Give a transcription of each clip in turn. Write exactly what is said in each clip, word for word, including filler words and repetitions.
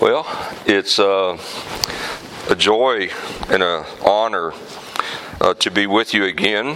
Well, it's uh, a joy and an honor uh, to be with you again.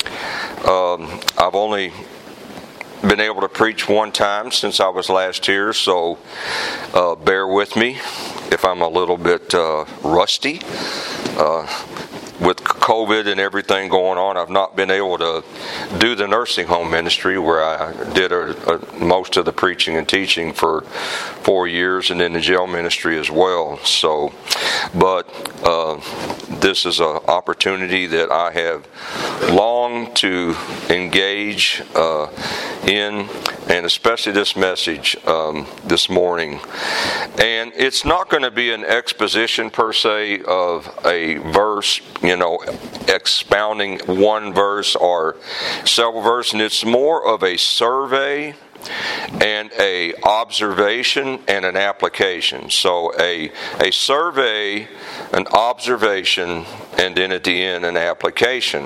Um, I've only been able to preach one time since I was last here, so uh, bear with me if I'm a little bit uh, rusty. Uh, with COVID and everything going on, I've not been able to do the nursing home ministry where I did a, a, most of the preaching and teaching for four years, and then the jail ministry as well. So, but uh, this is an opportunity that I have longed to engage uh, in, and especially this message um, this morning. And it's not going to be an exposition per se of a verse, you know, expounding one verse or several verses, and it's more of a survey and a observation and an application. So a a survey, an observation, and then at the end an application.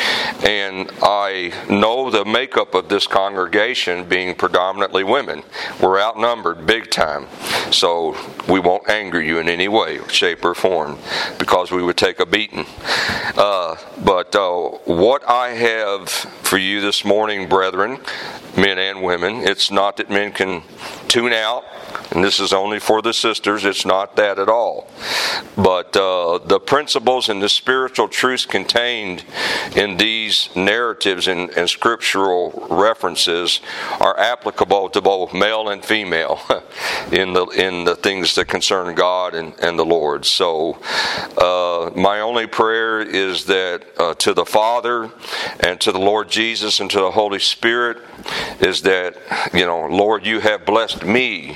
And I know the makeup of this congregation being predominantly women. We're outnumbered big time. So we won't anger you in any way, shape, or form, because we would take a beating. Uh, but uh, what I have for you this morning, brethren, men and women, it's not that men can tune out, and this is only for the sisters. It's not that at all. But uh, the principles and the spiritual truths contained in these narratives and, and scriptural references are applicable to both male and female in the in the things that concern God and, and the Lord. So uh, my only prayer is that uh, to the Father and to the Lord Jesus and to the Holy Spirit is that, you know, Lord, you have blessed me,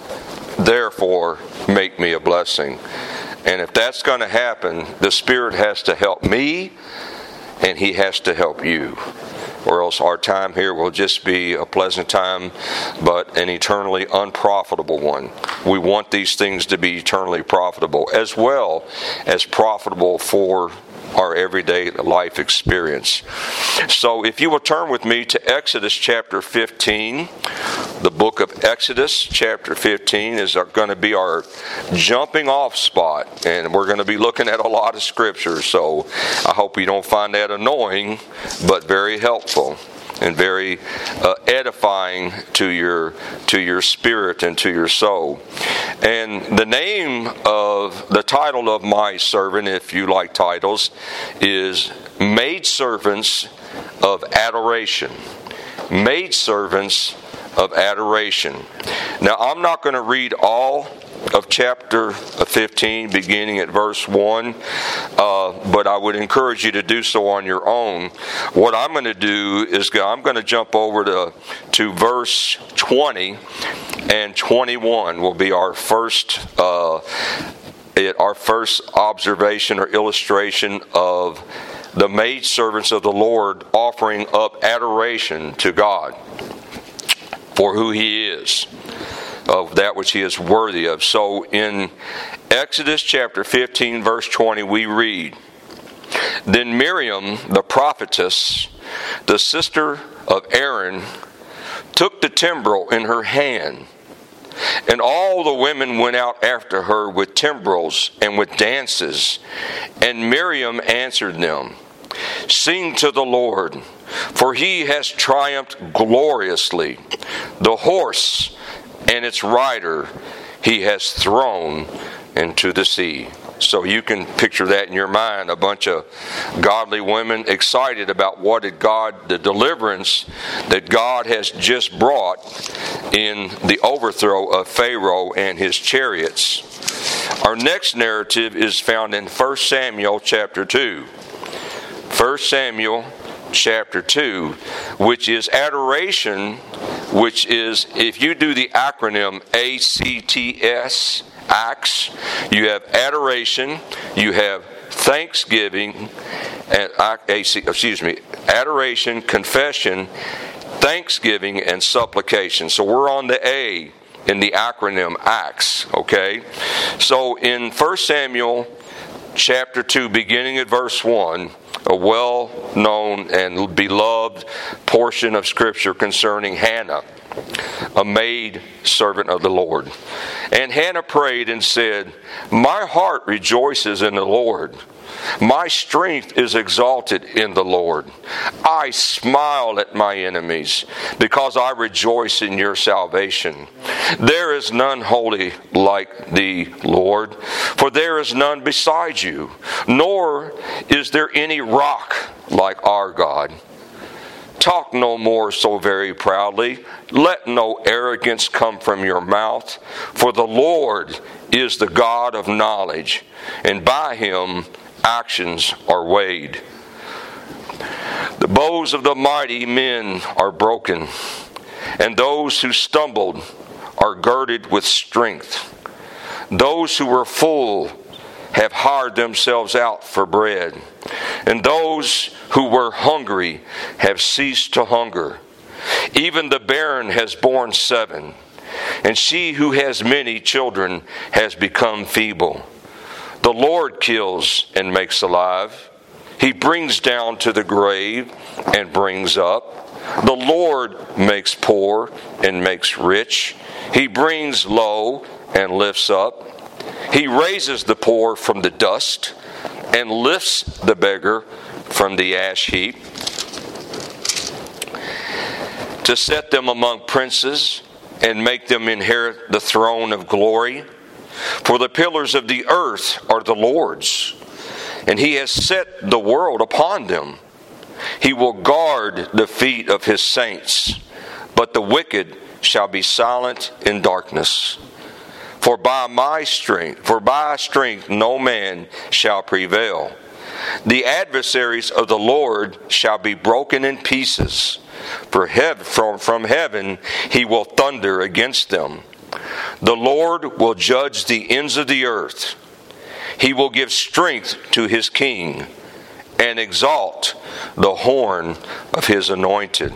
therefore make me a blessing. And if that's going to happen, the Spirit has to help me and He has to help you, or else our time here will just be a pleasant time, but an eternally unprofitable one. We want these things to be eternally profitable, as well as profitable for our everyday life experience. So if you will turn with me to Exodus chapter fifteen, the book of Exodus chapter fifteen is going to be our jumping off spot, and we're going to be looking at a lot of scripture, so I hope you don't find that annoying, but very helpful and very uh, edifying to your to your spirit and to your soul. And the name of the title of my servant, if you like titles, is Maidservants of Adoration. Maidservants of Adoration. Now, I'm not going to read all of chapter fifteen, beginning at verse one, uh, but I would encourage you to do so on your own. What I'm going to do is I'm going to jump over to, to verse twenty, and twenty-one will be our first uh, it, our first observation or illustration of the maidservants of the Lord offering up adoration to God for who He is, of that which He is worthy of. So in Exodus chapter fifteen, verse twenty, we read, "Then Miriam, the prophetess, the sister of Aaron, took the timbrel in her hand, and all the women went out after her with timbrels and with dances. And Miriam answered them, 'Sing to the Lord, for He has triumphed gloriously. The horse and its rider He has thrown into the sea.'" So you can picture that in your mind, a bunch of godly women excited about what did God, the deliverance that God has just brought in the overthrow of Pharaoh and his chariots. Our next narrative is found in First Samuel chapter two. First Samuel chapter two, which is adoration, which is, if you do the acronym A C T S, Acts, you have adoration, you have thanksgiving, and excuse me, adoration, confession, thanksgiving, and supplication. So we're on the A in the acronym Acts, okay? So in First Samuel chapter two, beginning at verse one, a well-known and beloved portion of Scripture concerning Hannah, a maid servant of the Lord. And Hannah prayed and said, "My heart rejoices in the Lord. My strength is exalted in the Lord. I smile at my enemies because I rejoice in your salvation. There is none holy like thee, Lord, for there is none beside you, nor is there any rock like our God. Talk no more so very proudly. Let no arrogance come from your mouth, for the Lord is the God of knowledge, and by him actions are weighed. The bows of the mighty men are broken, and those who stumbled are girded with strength. Those who were full have hired themselves out for bread, and those who were hungry have ceased to hunger. Even the barren has borne seven, and she who has many children has become feeble. The Lord kills and makes alive. He brings down to the grave and brings up. The Lord makes poor and makes rich. He brings low and lifts up. He raises the poor from the dust and lifts the beggar from the ash heap, to set them among princes and make them inherit the throne of glory. For the pillars of the earth are the Lord's, and he has set the world upon them. He will guard the feet of his saints, but the wicked shall be silent in darkness. For by my strength, for by strength no man shall prevail. The adversaries of the Lord shall be broken in pieces. For heaven, from, from heaven he will thunder against them. The Lord will judge the ends of the earth. He will give strength to his king and exalt the horn of his anointed.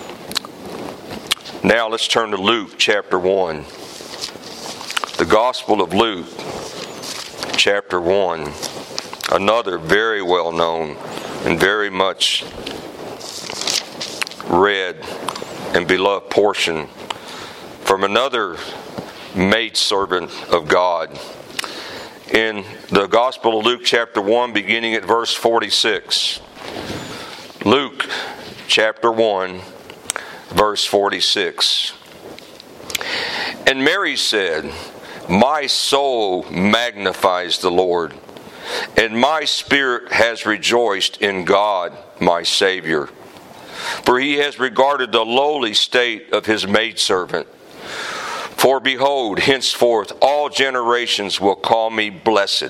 Now let's turn to Luke chapter one. The Gospel of Luke chapter one. Another very well known and very much read and beloved portion from another maidservant of God. In the Gospel of Luke chapter one, beginning at verse forty-six. Luke chapter one, verse forty-six. And Mary said, "My soul magnifies the Lord, and my spirit has rejoiced in God my Savior. For he has regarded the lowly state of his maidservant. For behold, henceforth all generations will call me blessed.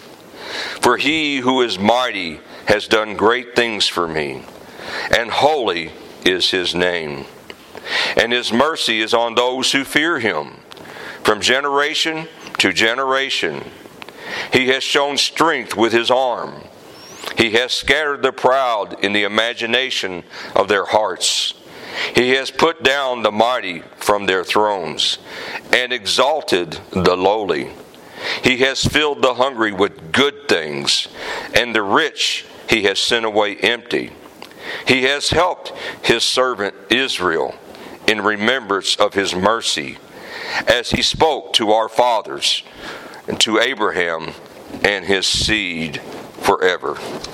For he who is mighty has done great things for me, and holy is his name. And his mercy is on those who fear him, from generation to generation. He has shown strength with his arm. He has scattered the proud in the imagination of their hearts. He has put down the mighty from their thrones and exalted the lowly. He has filled the hungry with good things, and the rich he has sent away empty. He has helped his servant Israel in remembrance of his mercy, as he spoke to our fathers, and to Abraham and his seed forever."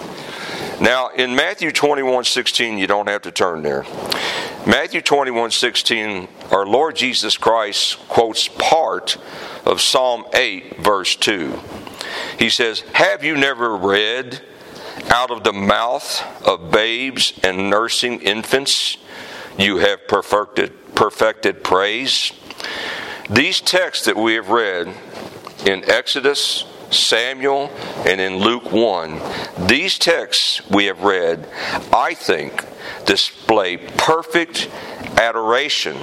Now, in Matthew twenty-one sixteen, you don't have to turn there. Matthew twenty-one sixteen, our Lord Jesus Christ quotes part of Psalm eight, verse two. He says, "Have you never read, out of the mouth of babes and nursing infants, you have perfected, perfected praise?" These texts that we have read in Exodus, Samuel, and in Luke one, these texts we have read, I think, display perfect adoration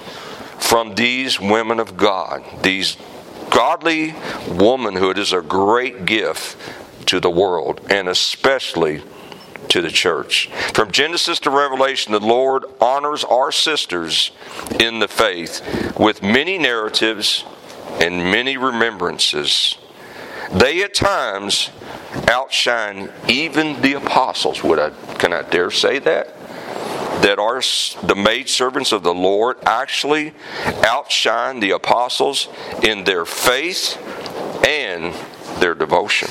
from these women of God. These godly womanhood is a great gift to the world, and especially to the church. From Genesis to Revelation, the Lord honors our sisters in the faith with many narratives and many remembrances. They at times outshine even the apostles. Would I, can I dare say that? That our, the maidservants of the Lord actually outshine the apostles in their faith and their devotion.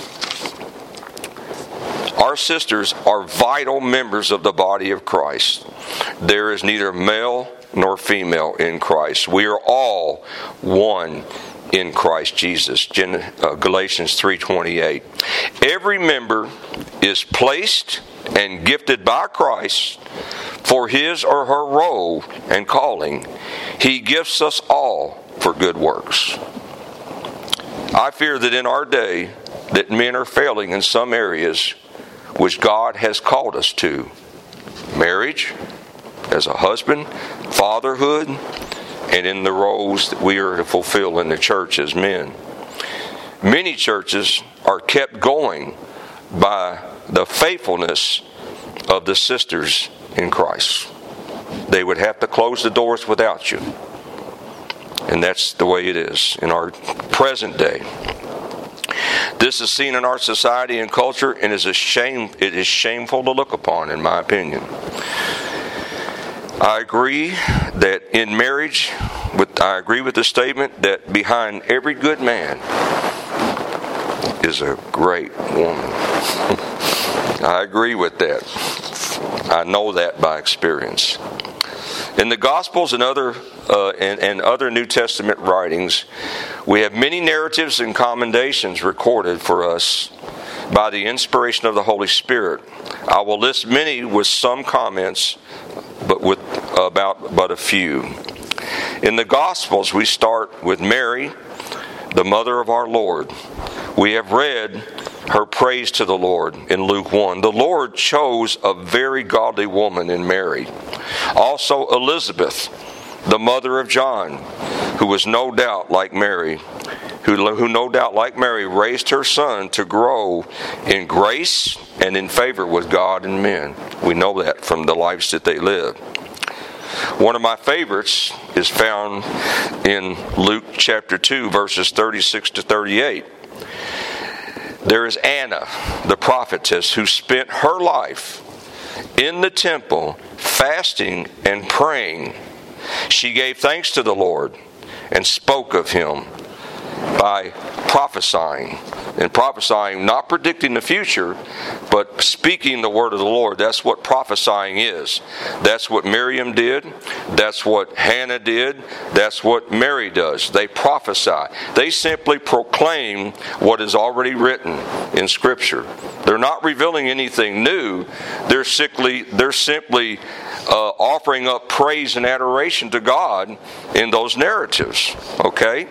Our sisters are vital members of the body of Christ. There is neither male nor female in Christ. We are all one in Christ Jesus. Galatians three twenty-eight. Every member is placed and gifted by Christ for his or her role and calling. He gifts us all for good works. I fear that in our day that men are failing in some areas which God has called us to. Marriage, as a husband, fatherhood, and in the roles that we are to fulfill in the church as men. Many churches are kept going by the faithfulness of the sisters in Christ. They would have to close the doors without you. And that's the way it is in our present day. This is seen in our society and culture and is a shame. It is shameful to look upon, in my opinion. I agree that in marriage, with, I agree with the statement that behind every good man is a great woman. I agree with that. I know that by experience. In the Gospels and other uh, and, and other New Testament writings, we have many narratives and commendations recorded for us by the inspiration of the Holy Spirit. I will list many with some comments, but with about but a few. In the Gospels, we start with Mary, the mother of our Lord. We have read her praise to the Lord in Luke one. The Lord chose a very godly woman in Mary. Also Elizabeth, the mother of John, who was no doubt like Mary, who, who no doubt like Mary raised her son to grow in grace and in favor with God and men. We know that from the lives that they lived. One of my favorites is found in Luke chapter two, verses thirty-six to thirty-eight. There is Anna, the prophetess, who spent her life in the temple fasting and praying. She gave thanks to the Lord and spoke of him by prophesying. And prophesying, not predicting the future, but speaking the word of the Lord. That's what prophesying is. That's what Miriam did. That's what Hannah did. That's what Mary does. They prophesy. They simply proclaim what is already written in Scripture. They're not revealing anything new. They're simply, they're simply uh, offering up praise and adoration to God in those narratives. Okay?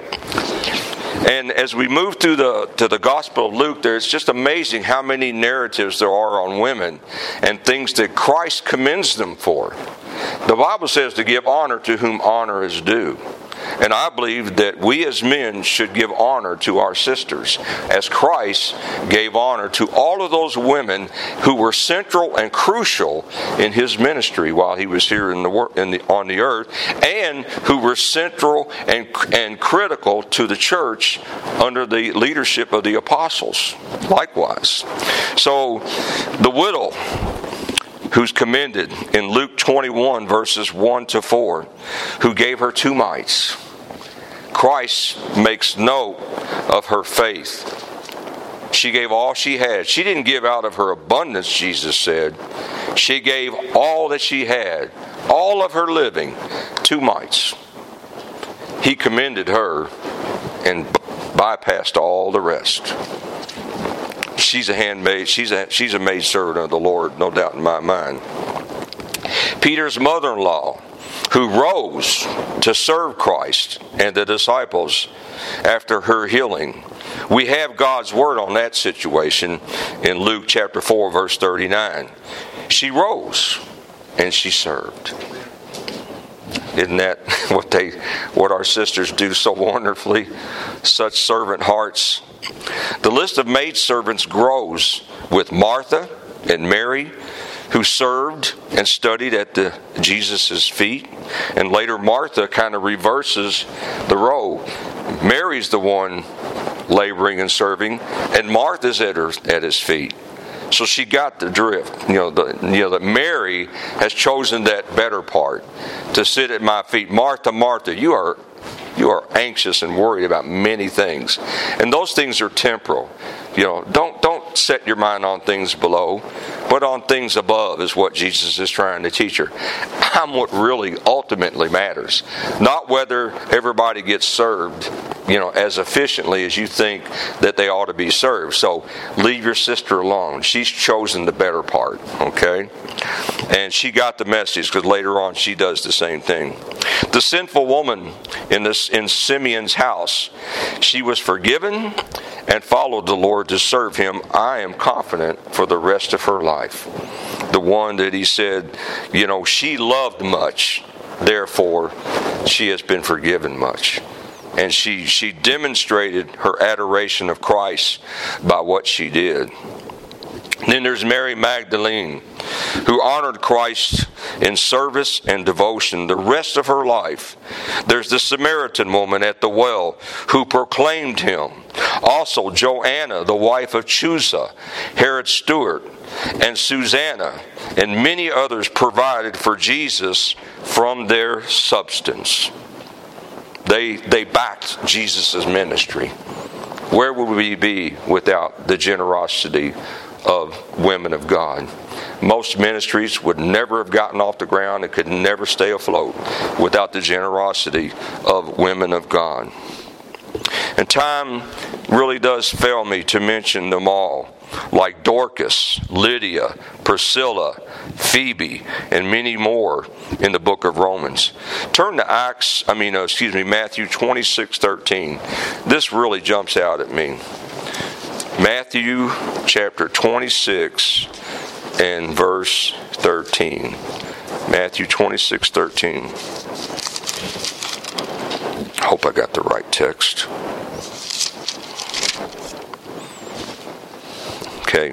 And as we move through the to the Gospel of Luke, there, it's just amazing how many narratives there are on women and things that Christ commends them for. The Bible says to give honor to whom honor is due. And I believe that we as men should give honor to our sisters, as Christ gave honor to all of those women who were central and crucial in his ministry while he was here in the, in the on the earth, and who were central and and critical to the church under the leadership of the apostles. Likewise, so the widow, who's commended in Luke twenty-one, verses one to four, who gave her two mites. Christ makes note of her faith. She gave all she had. She didn't give out of her abundance, Jesus said. She gave all that she had, all of her living, two mites. He commended her and bypassed all the rest. She's a handmaid. She's a she's a maid servant of the Lord, no doubt in my mind. Peter's mother-in-law, who rose to serve Christ and the disciples after her healing. We have God's word on that situation in Luke chapter four, verse thirty-nine. She rose and she served. Isn't that what they, what our sisters do so wonderfully? Such servant hearts. The list of maidservants grows with Martha and Mary, who served and studied at the Jesus' feet. And later Martha kind of reverses the role. Mary's the one laboring and serving, and Martha's at her at his feet. So she got the drift. You know, the, you know that Mary has chosen that better part, to sit at my feet. Martha, Martha, you are you are anxious and worried about many things, and those things are temporal. You know, don't don't set your mind on things below, but on things above is what Jesus is trying to teach her. I'm what really ultimately matters, not whether everybody gets served, you know, as efficiently as you think that they ought to be served. So leave your sister alone. She's chosen the better part, okay? And she got the message, because later on she does the same thing. The sinful woman in this in Simeon's house, she was forgiven and followed the Lord to serve him, I am confident, for the rest of her life. The one that he said, you know, she loved much, therefore she has been forgiven much. And she, she demonstrated her adoration of Christ by what she did. Then there's Mary Magdalene, who honored Christ in service and devotion the rest of her life. There's the Samaritan woman at the well who proclaimed him. Also Joanna, the wife of Chusa, Herod's steward, and Susanna, and many others provided for Jesus from their substance. They, they backed Jesus' ministry. Where would we be without the generosity of women of God? Most ministries would never have gotten off the ground and could never stay afloat without the generosity of women of God. And time really does fail me to mention them all, like Dorcas, Lydia, Priscilla, Phoebe, and many more in the book of Romans. Turn to Acts, I mean, uh, excuse me, Matthew twenty-six thirteen. This really jumps out at me. Matthew chapter twenty-six and verse thirteen. Matthew twenty-six thirteen. I hope I got the right text. Okay.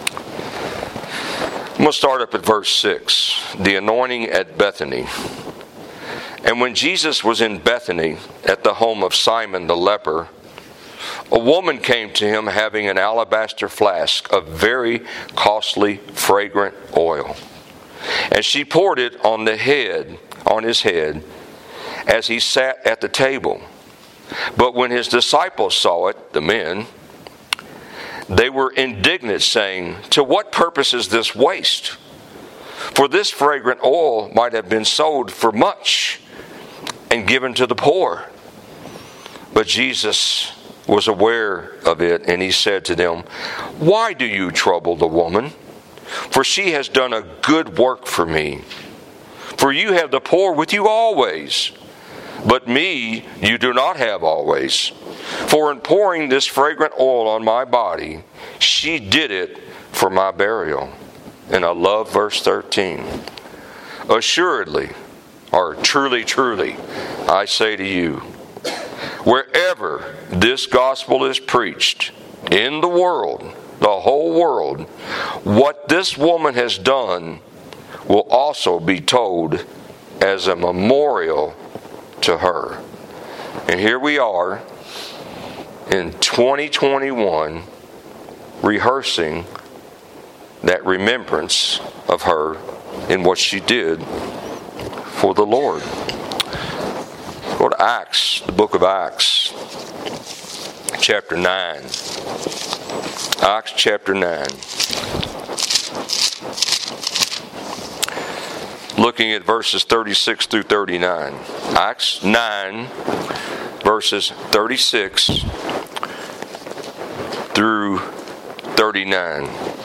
I'm going to start up at verse six. The anointing at Bethany. And when Jesus was in Bethany at the home of Simon the leper, a woman came to him having an alabaster flask of very costly, fragrant oil. And she poured it on the head, on his head, as he sat at the table. But when his disciples saw it, the men, they were indignant, saying, to what purpose is this waste? For this fragrant oil might have been sold for much and given to the poor. But Jesus was aware of it, and he said to them, why do you trouble the woman? For she has done a good work for me. For you have the poor with you always, but me you do not have always. For in pouring this fragrant oil on my body, she did it for my burial. And I love verse thirteen. Assuredly, or truly, truly, I say to you, wherever this gospel is preached in the world, the whole world, what this woman has done will also be told as a memorial to her. And here we are in twenty twenty-one rehearsing that remembrance of her in what she did for the Lord. Go to Acts, the book of Acts, chapter nine. Acts chapter nine. Looking at verses thirty-six through thirty-nine. Acts nine, verses thirty-six through thirty-nine.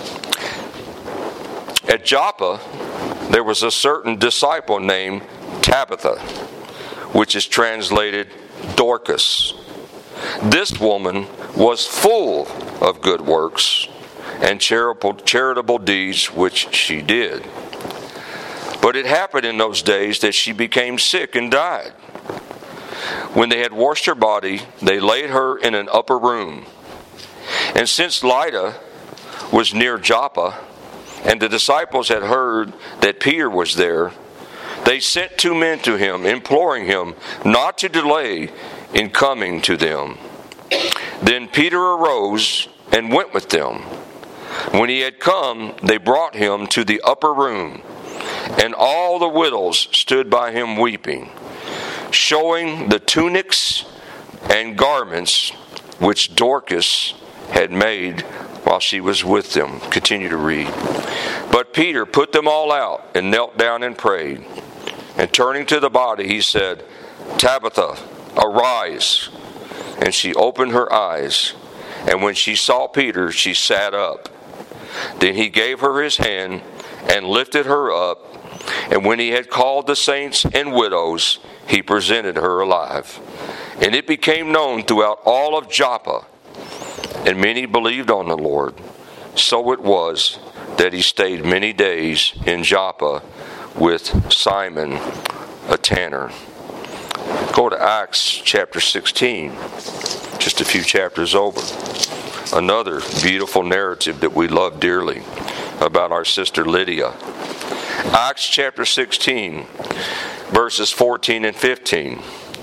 At Joppa, there was a certain disciple named Tabitha, which is translated Dorcas. This woman was full of good works and charitable, charitable deeds which she did. But it happened in those days that she became sick and died. When they had washed her body, they laid her in an upper room. And since Lydda was near Joppa, and the disciples had heard that Peter was there, they sent two men to him, imploring him not to delay in coming to them. Then Peter arose and went with them. When he had come, they brought him to the upper room, and all the widows stood by him weeping, showing the tunics and garments which Dorcas had made while she was with them. Continue to read. But Peter put them all out and knelt down and prayed. And turning to the body, he said, Tabitha, arise. And she opened her eyes. And when she saw Peter, she sat up. Then he gave her his hand and lifted her up. And when he had called the saints and widows, he presented her alive. And it became known throughout all of Joppa, and many believed on the Lord. So it was that he stayed many days in Joppa with Simon, a tanner. Go to Acts chapter sixteen, just a few chapters over. Another beautiful narrative that we love dearly about our sister Lydia. Acts chapter sixteen, verses fourteen and fifteen.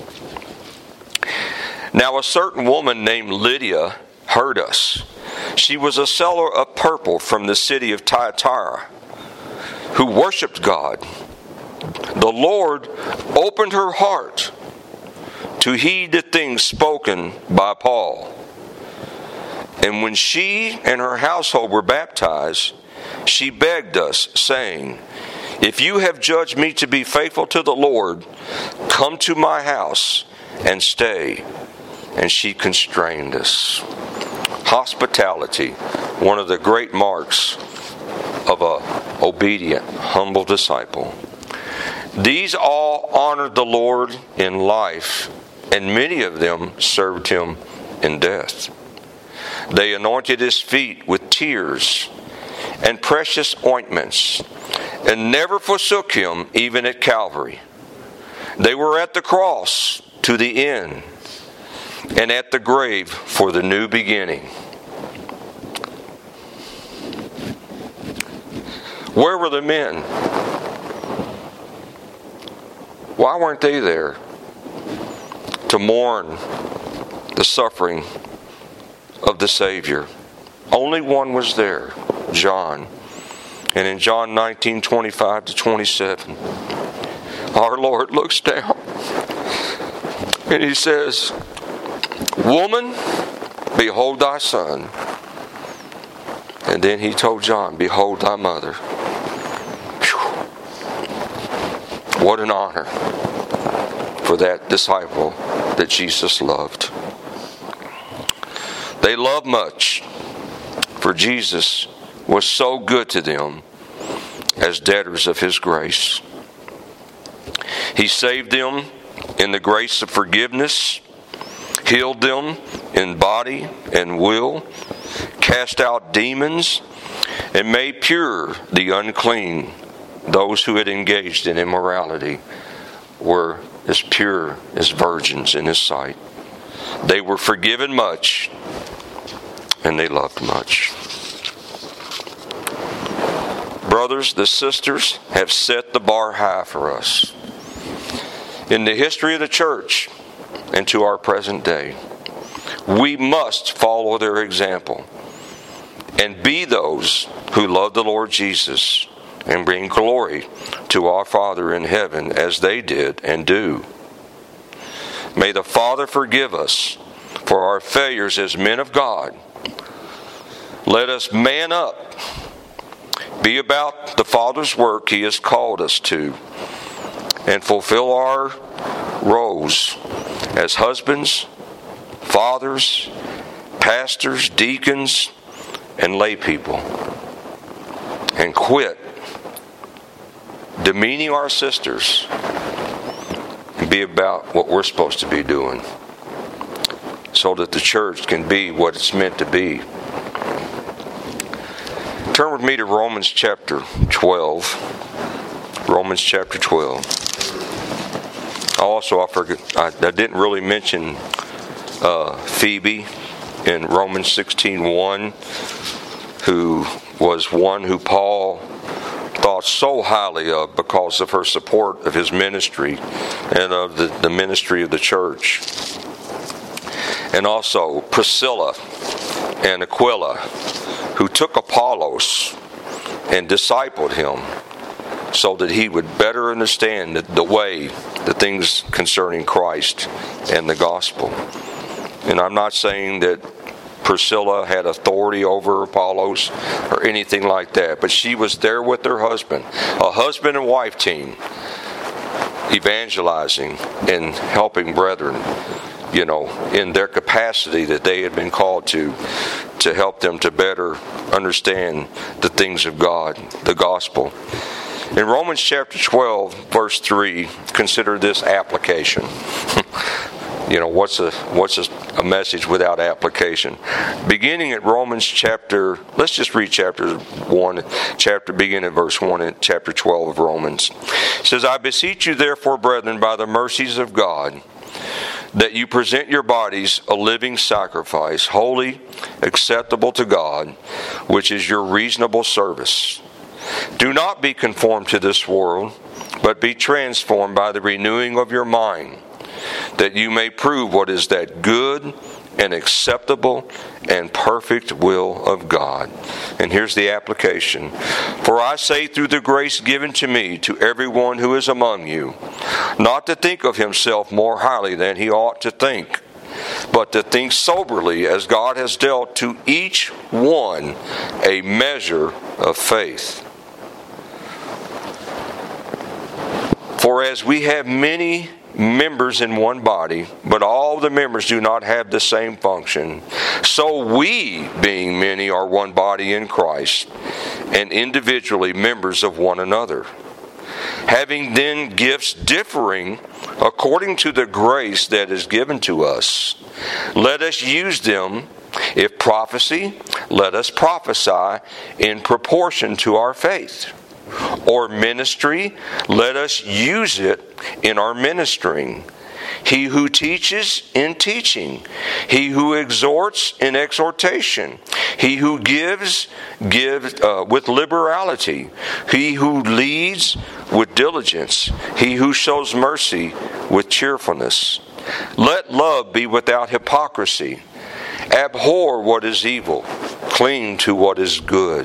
Now a certain woman named Lydia heard us. She was a seller of purple from the city of Thyatira, who worshipped God. The Lord opened her heart to heed the things spoken by Paul. And when she and her household were baptized, she begged us, saying, If you have judged me to be faithful to the Lord, come to my house and stay. And she constrained us. Hospitality, one of the great marks of an obedient, humble disciple. These all honored the Lord in life, and many of them served him in death. They anointed his feet with tears and precious ointments, and never forsook him even at Calvary. They were at the cross to the end, and at the grave for the new beginning. Where were the men? Why weren't they there to mourn the suffering of the Savior? Only one was there, John. And in John nineteen, twenty-five to twenty-seven, our Lord looks down and he says, Woman, behold thy son. And then he told John, Behold thy mother. Whew. What an honor for that disciple that Jesus loved. They loved much, for Jesus was so good to them as debtors of his grace. He saved them in the grace of forgiveness, healed them in body and will, cast out demons, and made pure the unclean. Those who had engaged in immorality were as pure as virgins in his sight. They were forgiven much, and they loved much. Brothers, the sisters have set the bar high for us. In the history of the church and to our present day, we must follow their example and be those who love the Lord Jesus and bring glory to our Father in heaven as they did and do. May the Father forgive us for our failures as men of God. Let us man up, be about the Father's work He has called us to, and fulfill our roles as husbands, fathers, pastors, deacons, and lay people, and quit demeaning our sisters and be about what we're supposed to be doing so that the church can be what it's meant to be. Turn with me to Romans chapter twelve. Romans chapter twelve. Also, I forget, I, I didn't really mention uh, Phoebe in Romans sixteen one, who was one who Paul thought so highly of because of her support of his ministry and of the, the ministry of the church. And also Priscilla and Aquila, who took Apollos and discipled him so that he would better understand the, the way, the things concerning Christ and the gospel. And I'm not saying that Priscilla had authority over Apollos or anything like that, but she was there with her husband, a husband and wife team, evangelizing and helping brethren, you know, in their capacity that they had been called to, to help them to better understand the things of God, the gospel. In Romans chapter twelve, verse three, consider this application. You know, what's a what's a, a message without application? Beginning at Romans chapter, let's just read chapter one, chapter beginning at verse one in chapter twelve of Romans. It says, I beseech you therefore, brethren, by the mercies of God, that you present your bodies a living sacrifice, holy, acceptable to God, which is your reasonable service. Do not be conformed to this world, but be transformed by the renewing of your mind, that you may prove what is that good and acceptable and perfect will of God. And here's the application. For I say through the grace given to me to everyone who is among you, not to think of himself more highly than he ought to think, but to think soberly as God has dealt to each one a measure of faith. For as we have many members in one body, but all the members do not have the same function, so we, being many, are one body in Christ, and individually members of one another. Having then gifts differing according to the grace that is given to us, let us use them. If prophecy, let us prophesy in proportion to our faith. Or ministry, let us use it in our ministering. He who teaches, in teaching. He who exhorts, in exhortation. He who gives, gives uh, with liberality. He who leads, with diligence. He who shows mercy, with cheerfulness. Let love be without hypocrisy. Abhor what is evil. Cling to what is good.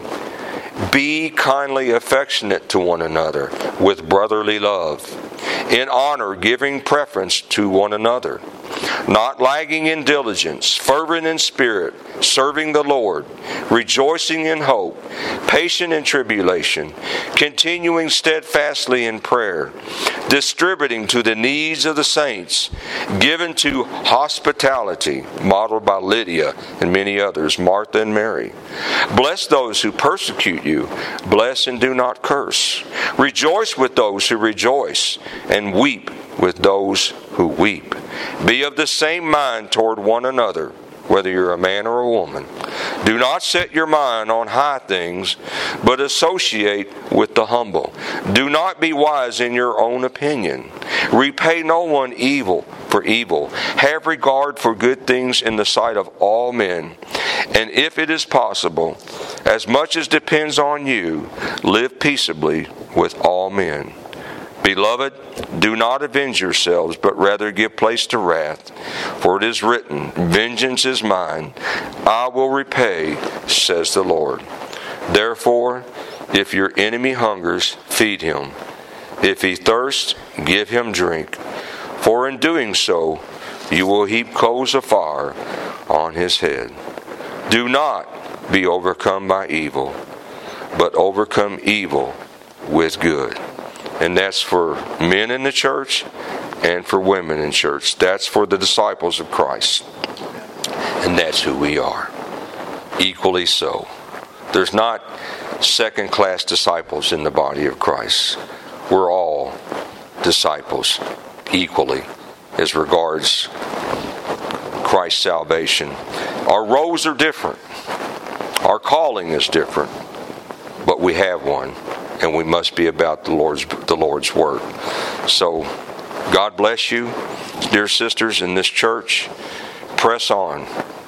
Be kindly affectionate to one another with brotherly love, in honor giving preference to one another, not lagging in diligence, fervent in spirit, serving the Lord, rejoicing in hope, patient in tribulation, continuing steadfastly in prayer, distributing to the needs of the saints, given to hospitality, modeled by Lydia and many others, Martha and Mary. Bless those who persecute you, bless and do not curse. Rejoice with those who rejoice, and weep with those who weep. Be of the same mind toward one another, whether you're a man or a woman. Do not set your mind on high things, but associate with the humble. Do not be wise in your own opinion. Repay no one evil for evil. Have regard for good things in the sight of all men. And if it is possible, as much as depends on you, live peaceably with all men. Beloved, do not avenge yourselves, but rather give place to wrath. For it is written, vengeance is mine, I will repay, says the Lord. Therefore, if your enemy hungers, feed him. If he thirsts, give him drink. For in doing so, you will heap coals of fire on his head. Do not be overcome by evil, but overcome evil with good. And that's for men in the church and for women in church. That's for the disciples of Christ. And that's who we are. Equally so. There's not second-class disciples in the body of Christ. We're all disciples equally as regards Christ's salvation. Our roles are different. Our calling is different. But we have one. And we must be about the Lord's the Lord's work. So, God bless you, dear sisters in this church. Press on.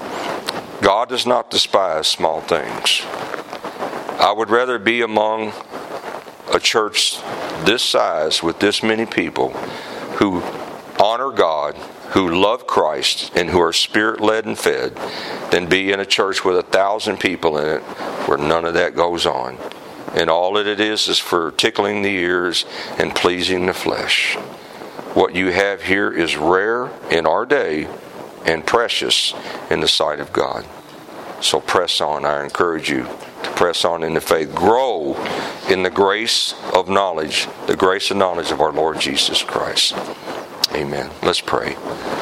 God does not despise small things. I would rather be among a church this size with this many people who honor God, who love Christ and who are Spirit-led and fed than be in a church with a thousand people in it where none of that goes on. And all that it is is for tickling the ears and pleasing the flesh. What you have here is rare in our day and precious in the sight of God. So press on. I encourage you to press on in the faith. Grow in the grace of knowledge, the grace and knowledge of our Lord Jesus Christ. Amen. Let's pray.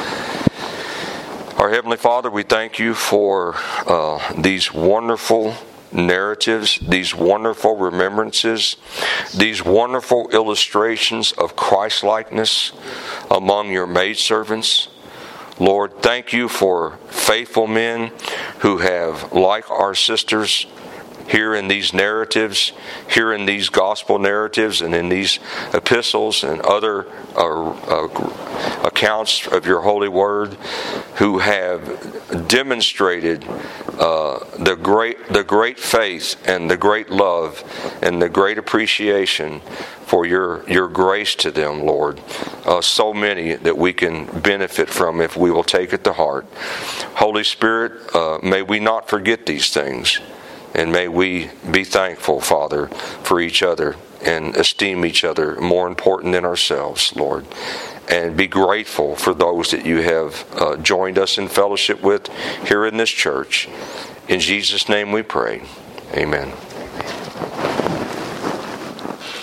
Our Heavenly Father, we thank you for uh, these wonderful narratives, these wonderful remembrances, these wonderful illustrations of Christ-likeness among your maidservants. Lord, thank you for faithful men who have, like our sisters, here in these narratives, here in these gospel narratives, and in these epistles and other uh, uh, accounts of your holy word, who have demonstrated uh, the great, the great faith and the great love and the great appreciation for your your grace to them, Lord. Uh, so many that we can benefit from if we will take it to heart. Holy Spirit, uh, may we not forget these things. And may we be thankful, Father, for each other and esteem each other more important than ourselves, Lord. And be grateful for those that you have uh, joined us in fellowship with here in this church. In Jesus' name we pray. Amen.